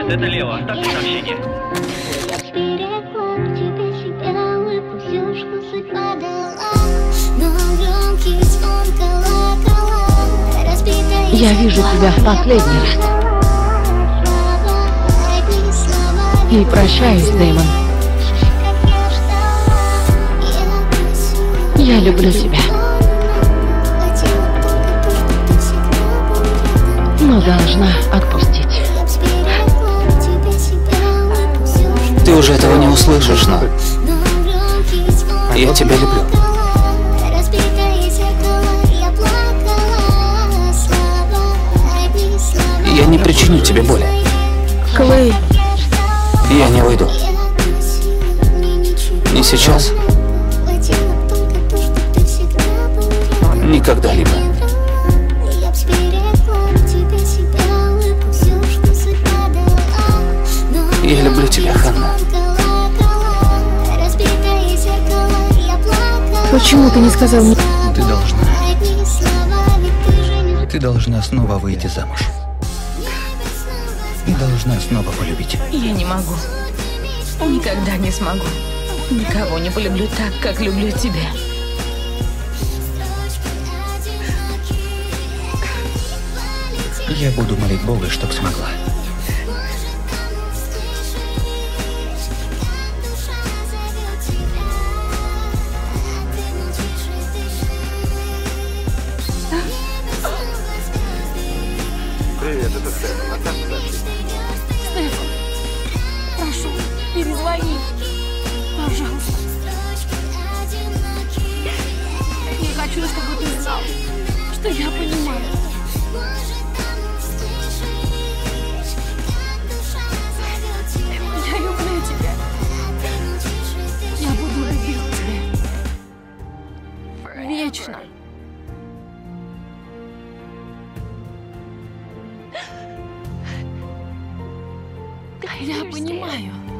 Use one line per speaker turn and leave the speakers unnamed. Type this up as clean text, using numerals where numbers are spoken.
Это Лео, оставьте сообщение.
Я вижу тебя в последний раз. И прощаюсь, Дэймон. Я люблю тебя. Но должна отпустить.
Ты уже этого не услышишь, но я тебя люблю. Я не причиню тебе боли.
Клей.
Я не уйду. Не сейчас. Никогда-либо. Я люблю тебя, Ханна.
Почему ты не сказал мне?
Ты должна снова выйти замуж. И должна снова полюбить.
Я не могу. Никогда не смогу. Никого не полюблю так, как люблю тебя.
Я буду молить Бога, чтоб смогла.
Привет, это Стефан. Оставь сообщение.
Стефан, прошу, перезвони. Пожалуйста. Я хочу, чтобы ты знал, что я понимаю. Я люблю тебя. Я буду любить тебя. Вечно. Я понимаю.